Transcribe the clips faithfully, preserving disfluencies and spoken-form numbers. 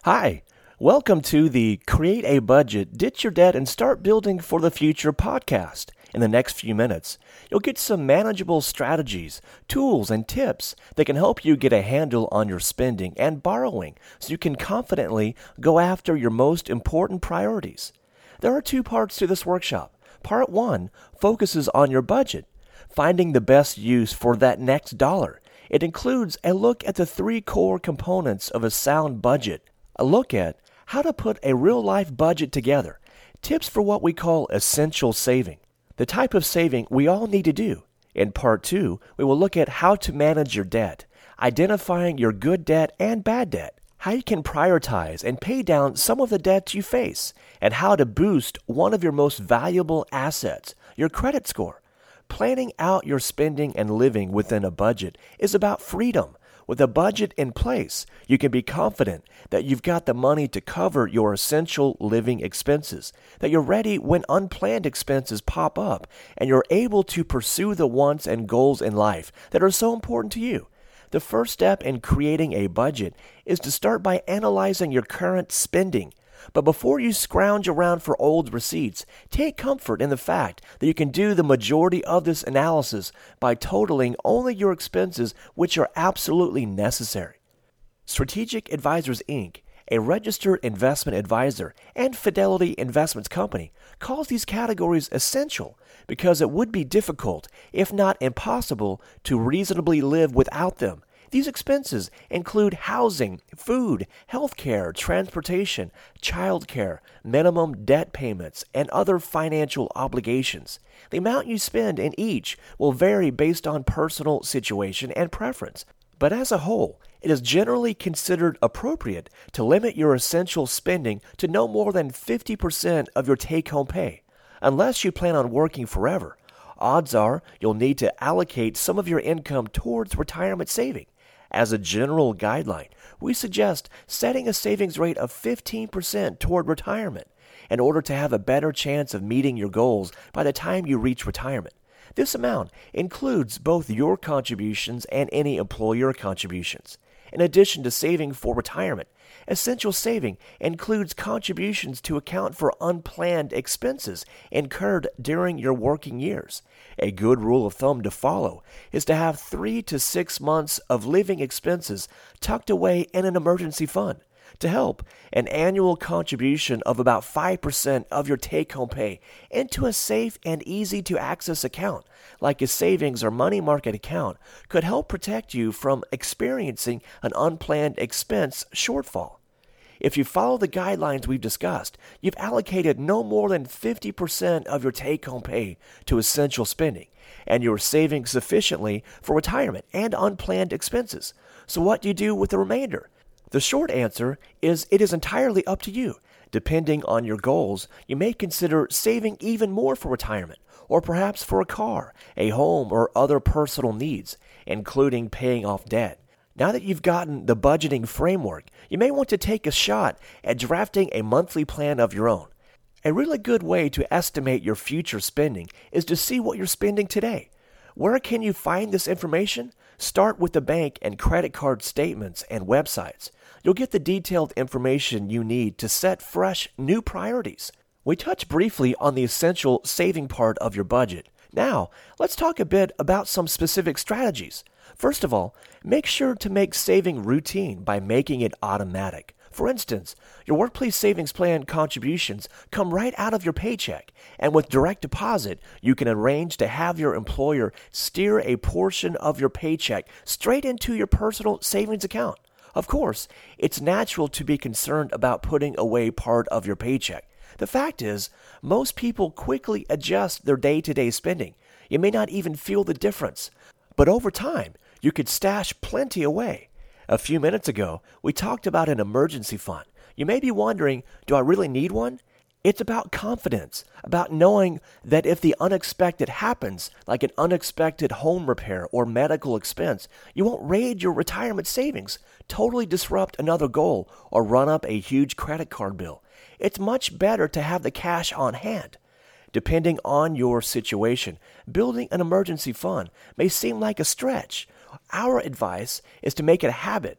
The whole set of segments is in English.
Hi, welcome to the Create a Budget, Ditch Your Debt, and Start Building for the Future podcast. In the next few minutes, you'll get some manageable strategies, tools, and tips that can help you get a handle on your spending and borrowing so you can confidently go after your most important priorities. There are two parts to this workshop. Part one focuses on your budget, finding the best use for that next dollar. It includes a look at the three core components of a sound budget, a look at how to put a real-life budget together, tips for what we call essential saving, the type of saving we all need to do. In part two, we will look at how to manage your debt, identifying your good debt and bad debt, how you can prioritize and pay down some of the debts you face, and how to boost one of your most valuable assets, your credit score. Planning out your spending and living within a budget is about freedom. With a budget in place, you can be confident that you've got the money to cover your essential living expenses, that you're ready when unplanned expenses pop up, and you're able to pursue the wants and goals in life that are so important to you. The first step in creating a budget is to start by analyzing your current spending. But before you scrounge around for old receipts, take comfort in the fact that you can do the majority of this analysis by totaling only your expenses which are absolutely necessary. Strategic Advisors, Incorporated, a registered investment advisor and Fidelity Investments Company, calls these categories essential because it would be difficult, if not impossible, to reasonably live without them. These expenses include housing, food, healthcare, transportation, childcare, minimum debt payments, and other financial obligations. The amount you spend in each will vary based on personal situation and preference, but as a whole, it is generally considered appropriate to limit your essential spending to no more than fifty percent of your take-home pay. Unless you plan on working forever, odds are you'll need to allocate some of your income towards retirement saving. As a general guideline, we suggest setting a savings rate of fifteen percent toward retirement in order to have a better chance of meeting your goals by the time you reach retirement. This amount includes both your contributions and any employer contributions. In addition to saving for retirement, essential saving includes contributions to account for unplanned expenses incurred during your working years. A good rule of thumb to follow is to have three to six months of living expenses tucked away in an emergency fund. To help, an annual contribution of about five percent of your take-home pay into a safe and easy-to-access account, like a savings or money market account, could help protect you from experiencing an unplanned expense shortfall. If you follow the guidelines we've discussed, you've allocated no more than fifty percent of your take-home pay to essential spending, and you're saving sufficiently for retirement and unplanned expenses. So what do you do with the remainder? The short answer is it is entirely up to you. Depending on your goals, you may consider saving even more for retirement, or perhaps for a car, a home, or other personal needs, including paying off debt. Now that you've gotten the budgeting framework, you may want to take a shot at drafting a monthly plan of your own. A really good way to estimate your future spending is to see what you're spending today. Where can you find this information? Start with the bank and credit card statements and websites. You'll get the detailed information you need to set fresh, new priorities. We touched briefly on the essential saving part of your budget. Now, let's talk a bit about some specific strategies. First of all, make sure to make saving routine by making it automatic. For instance, your workplace savings plan contributions come right out of your paycheck, and with direct deposit, you can arrange to have your employer steer a portion of your paycheck straight into your personal savings account. Of course, it's natural to be concerned about putting away part of your paycheck. The fact is, most people quickly adjust their day-to-day spending. You may not even feel the difference, but over time, you could stash plenty away. A few minutes ago, we talked about an emergency fund. You may be wondering, do I really need one? It's about confidence, about knowing that if the unexpected happens, like an unexpected home repair or medical expense, you won't raid your retirement savings, totally disrupt another goal, or run up a huge credit card bill. It's much better to have the cash on hand. Depending on your situation, building an emergency fund may seem like a stretch. Our advice is to make it a habit.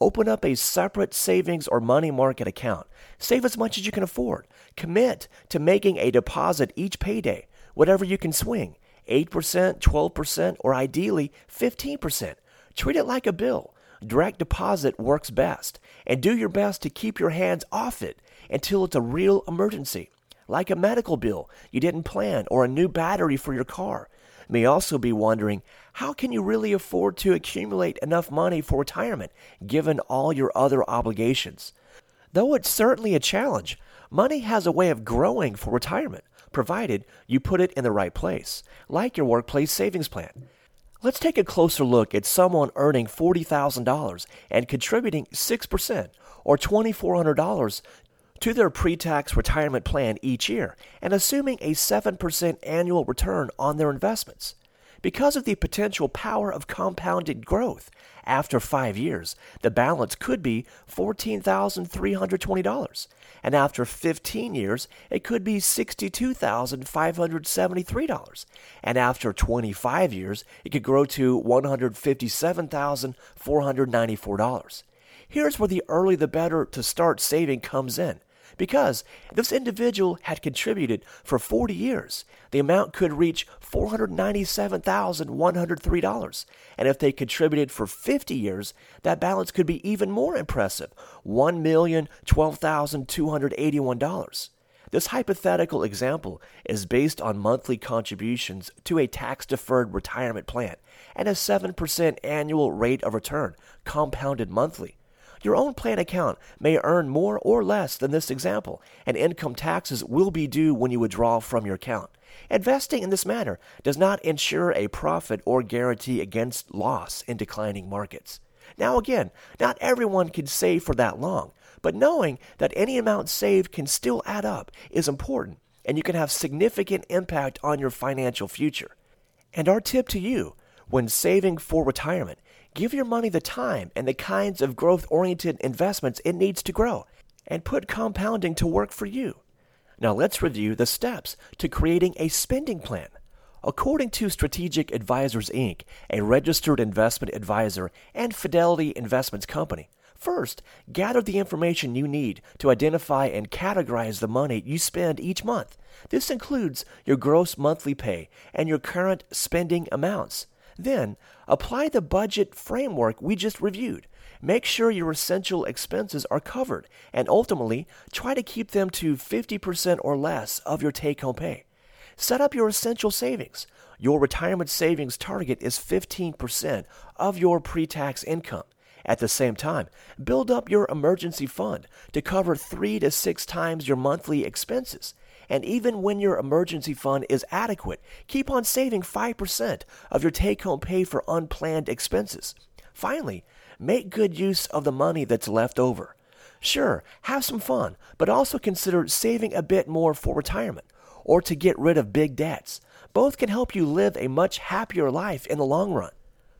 Open up a separate savings or money market account. Save as much as you can afford. Commit to making a deposit each payday, whatever you can swing, eight percent, twelve percent, or ideally fifteen percent. Treat it like a bill. Direct deposit works best, and do your best to keep your hands off it until it's a real emergency, like a medical bill you didn't plan or a new battery for your car. You may also be wondering, how can you really afford to accumulate enough money for retirement given all your other obligations? Though it's certainly a challenge, money has a way of growing for retirement, provided you put it in the right place, like your workplace savings plan. Let's take a closer look at someone earning forty thousand dollars and contributing six percent or two thousand four hundred dollars to their pre-tax retirement plan each year and assuming a seven percent annual return on their investments. Because of the potential power of compounded growth, after five years, the balance could be fourteen thousand three hundred twenty dollars, and after fifteen years, it could be sixty-two thousand five hundred seventy-three dollars, and after twenty-five years, it could grow to one hundred fifty-seven thousand four hundred ninety-four dollars. Here's where the early the better to start saving comes in. Because if this individual had contributed for forty years, the amount could reach four hundred ninety-seven thousand one hundred three dollars. And if they contributed for fifty years, that balance could be even more impressive, one million twelve thousand two hundred eighty-one dollars. This hypothetical example is based on monthly contributions to a tax-deferred retirement plan and a seven percent annual rate of return, compounded monthly. Your own plan account may earn more or less than this example, and income taxes will be due when you withdraw from your account. Investing in this manner does not ensure a profit or guarantee against loss in declining markets. Now again, not everyone can save for that long, but knowing that any amount saved can still add up is important, and you can have significant impact on your financial future. And our tip to you, when saving for retirement, give your money the time and the kinds of growth-oriented investments it needs to grow, and put compounding to work for you. Now let's review the steps to creating a spending plan. According to Strategic Advisors, Incorporated, a registered investment advisor and Fidelity Investments Company, first, gather the information you need to identify and categorize the money you spend each month. This includes your gross monthly pay and your current spending amounts. Then, apply the budget framework we just reviewed. Make sure your essential expenses are covered, and ultimately, try to keep them to fifty percent or less of your take-home pay. Set up your essential savings. Your retirement savings target is fifteen percent of your pre-tax income. At the same time, build up your emergency fund to cover three to six times your monthly expenses. And even when your emergency fund is adequate, keep on saving five percent of your take-home pay for unplanned expenses. Finally, make good use of the money that's left over. Sure, have some fun, but also consider saving a bit more for retirement or to get rid of big debts. Both can help you live a much happier life in the long run.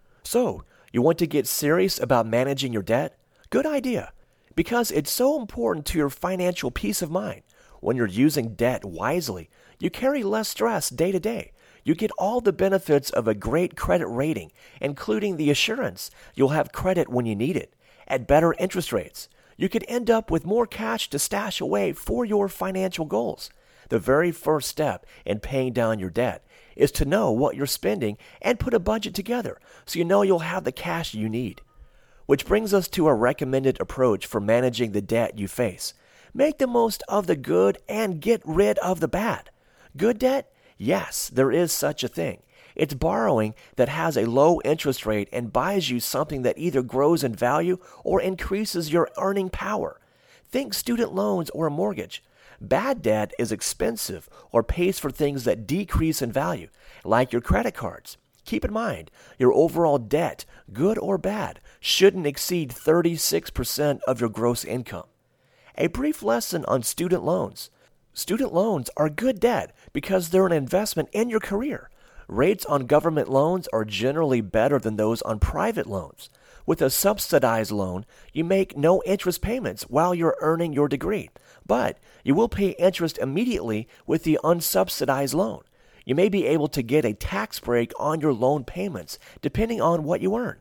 So, you want to get serious about managing your debt? Good idea, because it's so important to your financial peace of mind. When you're using debt wisely, you carry less stress day to day. You get all the benefits of a great credit rating, including the assurance you'll have credit when you need it, at better interest rates. You could end up with more cash to stash away for your financial goals. The very first step in paying down your debt is to know what you're spending and put a budget together so you know you'll have the cash you need. Which brings us to a recommended approach for managing the debt you face. Make the most of the good and get rid of the bad. Good debt? Yes, there is such a thing. It's borrowing that has a low interest rate and buys you something that either grows in value or increases your earning power. Think student loans or a mortgage. Bad debt is expensive or pays for things that decrease in value, like your credit cards. Keep in mind, your overall debt, good or bad, shouldn't exceed thirty-six percent of your gross income. A brief lesson on student loans. Student loans are good debt because they're an investment in your career. Rates on government loans are generally better than those on private loans. With a subsidized loan, you make no interest payments while you're earning your degree, but you will pay interest immediately with the unsubsidized loan. You may be able to get a tax break on your loan payments depending on what you earn.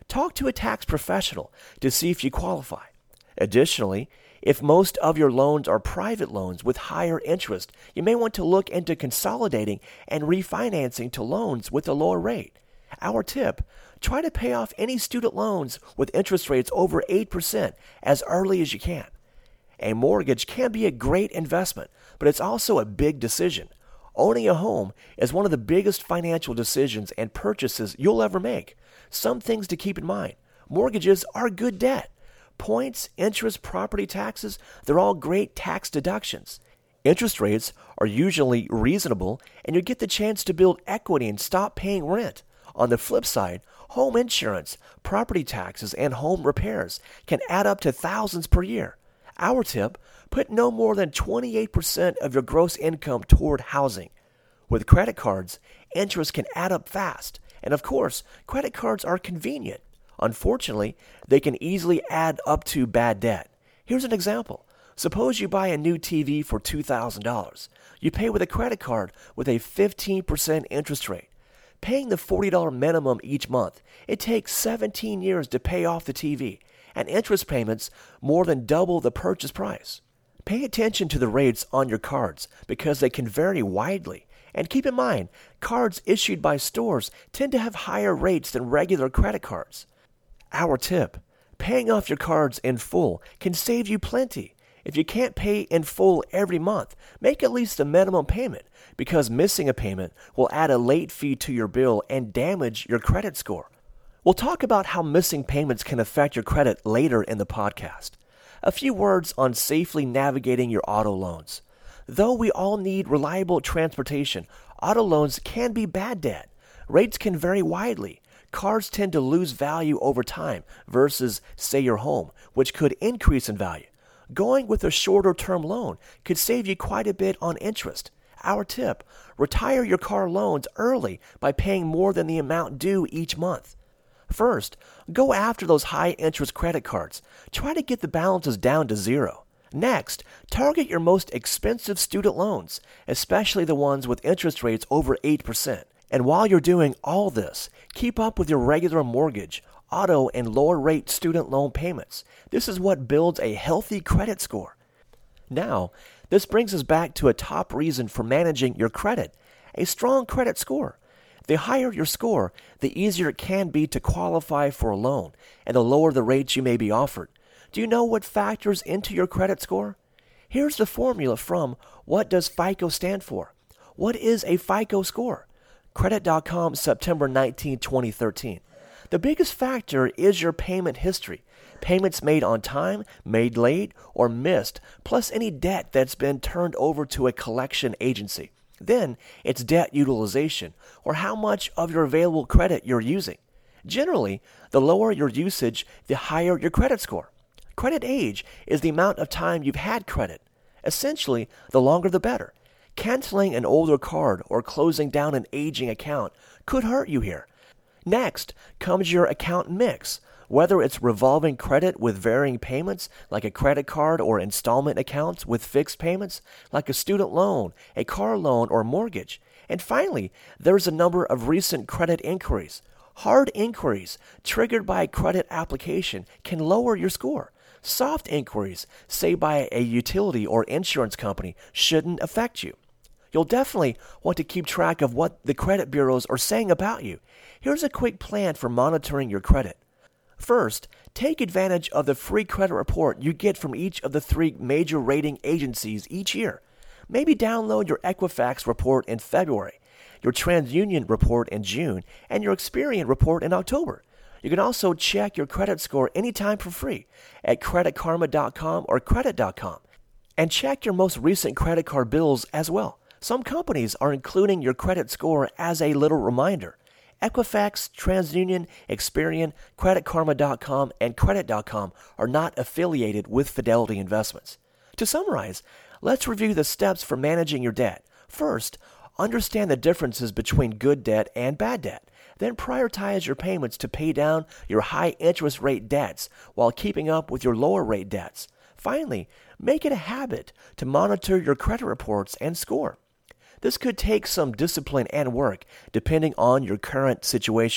Talk to a tax professional to see if you qualify. Additionally, if most of your loans are private loans with higher interest, you may want to look into consolidating and refinancing to loans with a lower rate. Our tip, try to pay off any student loans with interest rates over eight percent as early as you can. A mortgage can be a great investment, but it's also a big decision. Owning a home is one of the biggest financial decisions and purchases you'll ever make. Some things to keep in mind. Mortgages are good debt. Points, interest, property taxes, they're all great tax deductions. Interest rates are usually reasonable, and you get the chance to build equity and stop paying rent. On the flip side, home insurance, property taxes, and home repairs can add up to thousands per year. Our tip, put no more than twenty-eight percent of your gross income toward housing. With credit cards, interest can add up fast, and of course, credit cards are convenient. Unfortunately, they can easily add up to bad debt. Here's an example. Suppose you buy a new T V for two thousand dollars. You pay with a credit card with a fifteen percent interest rate. Paying the forty dollars minimum each month, it takes seventeen years to pay off the T V, and interest payments more than double the purchase price. Pay attention to the rates on your cards because they can vary widely. And keep in mind, cards issued by stores tend to have higher rates than regular credit cards. Our tip, paying off your cards in full can save you plenty. If you can't pay in full every month, make at least a minimum payment because missing a payment will add a late fee to your bill and damage your credit score. We'll talk about how missing payments can affect your credit later in the podcast. A few words on safely navigating your auto loans. Though we all need reliable transportation, auto loans can be bad debt. Rates can vary widely. Cars tend to lose value over time versus, say, your home, which could increase in value. Going with a shorter term loan could save you quite a bit on interest. Our tip, retire your car loans early by paying more than the amount due each month. First, go after those high interest credit cards. Try to get the balances down to zero. Next, target your most expensive student loans, especially the ones with interest rates over eight percent. And while you're doing all this, keep up with your regular mortgage, auto, and lower rate student loan payments. This is what builds a healthy credit score. Now, this brings us back to a top reason for managing your credit, a strong credit score. The higher your score, the easier it can be to qualify for a loan, and the lower the rates you may be offered. Do you know what factors into your credit score? Here's the formula from What Does FICO Stand For? What is a FICO score? Credit dot com, September nineteenth, twenty thirteen. The biggest factor is your payment history. Payments made on time, made late, or missed, plus any debt that's been turned over to a collection agency. Then, it's debt utilization, or how much of your available credit you're using. Generally, the lower your usage, the higher your credit score. Credit age is the amount of time you've had credit. Essentially, the longer the better. Canceling an older card or closing down an aging account could hurt you here. Next comes your account mix. Whether it's revolving credit with varying payments, like a credit card, or installment accounts with fixed payments, like a student loan, a car loan, or mortgage. And finally, there's a number of recent credit inquiries. Hard inquiries triggered by a credit application can lower your score. Soft inquiries, say by a utility or insurance company, shouldn't affect you. You'll definitely want to keep track of what the credit bureaus are saying about you. Here's a quick plan for monitoring your credit. First, take advantage of the free credit report you get from each of the three major rating agencies each year. Maybe download your Equifax report in February, your TransUnion report in June, and your Experian report in October. You can also check your credit score anytime for free at credit karma dot com or credit dot com. And check your most recent credit card bills as well. Some companies are including your credit score as a little reminder. Equifax, TransUnion, Experian, credit karma dot com, and credit dot com are not affiliated with Fidelity Investments. To summarize, let's review the steps for managing your debt. First, understand the differences between good debt and bad debt. Then prioritize your payments to pay down your high interest rate debts while keeping up with your lower rate debts. Finally, make it a habit to monitor your credit reports and score. This could take some discipline and work depending on your current situation,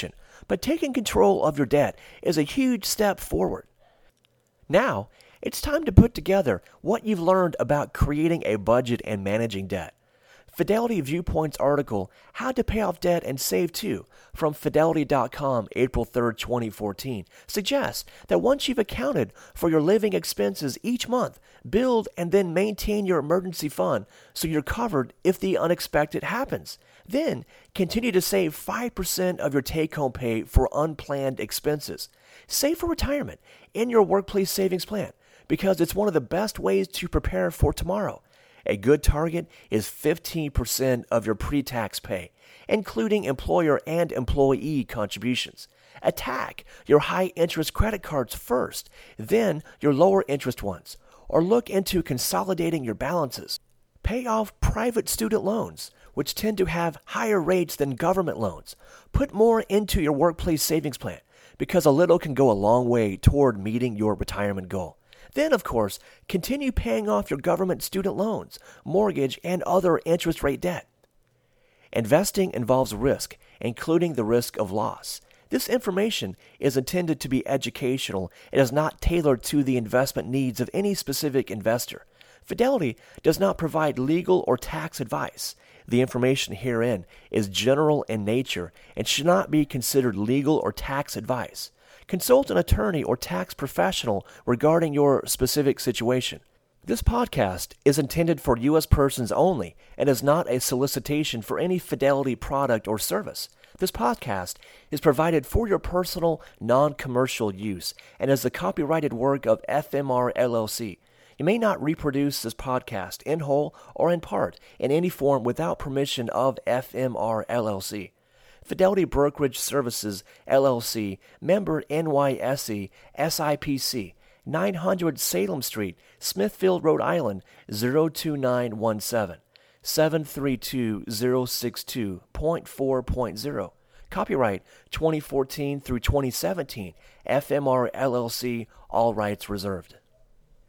but taking control of your debt is a huge step forward. Now, it's time to put together what you've learned about creating a budget and managing debt. Fidelity Viewpoint's article, How to Pay Off Debt and Save Too, from Fidelity dot com, April third, twenty fourteen, suggests that once you've accounted for your living expenses each month, build and then maintain your emergency fund so you're covered if the unexpected happens. Then, continue to save five percent of your take-home pay for unplanned expenses. Save for retirement in your workplace savings plan because it's one of the best ways to prepare for tomorrow. A good target is fifteen percent of your pre-tax pay, including employer and employee contributions. Attack your high-interest credit cards first, then your lower-interest ones, or look into consolidating your balances. Pay off private student loans, which tend to have higher rates than government loans. Put more into your workplace savings plan, because a little can go a long way toward meeting your retirement goal. Then, of course, continue paying off your government student loans, mortgage, and other interest rate debt. Investing involves risk, including the risk of loss. This information is intended to be educational and is not tailored to the investment needs of any specific investor. Fidelity does not provide legal or tax advice. The information herein is general in nature and should not be considered legal or tax advice. Consult an attorney or tax professional regarding your specific situation. This podcast is intended for U S persons only and is not a solicitation for any Fidelity product or service. This podcast is provided for your personal, non-commercial use and is the copyrighted work of F M R L L C. You may not reproduce this podcast in whole or in part in any form without permission of F M R L L C. Fidelity Brokerage Services, L L C, member N Y S E, S I P C, nine hundred Salem Street, Smithfield, Rhode Island, zero two nine one seven, seven three two zero six two point four point zero. Copyright twenty fourteen through twenty seventeen, F M R L L C, all rights reserved.